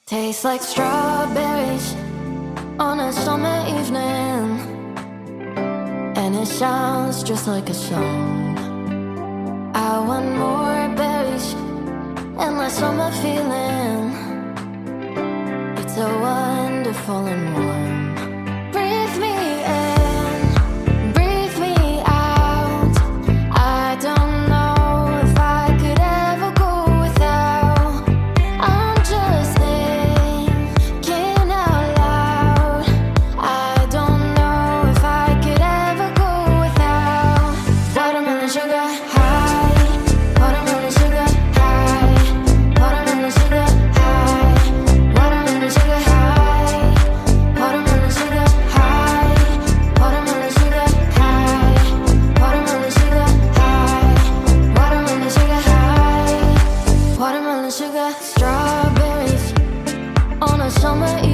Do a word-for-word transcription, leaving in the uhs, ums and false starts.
Tastes like strawberries on a summer evening, and it sounds just like a song. I want more berries and less summer feeling. It's so wonderful and warm. Breathe me in, breathe me out. I don't know if I could ever go without. I'm just thinking out loud. I don't know if I could ever go without watermelon sugar high, watermelon sugar high, watermelon sugar high, watermelon sugar high, watermelon sugar high, watermelon sugar high, watermelon sugar high, watermelon sugar high, watermelon sugar. Strawberries on a summer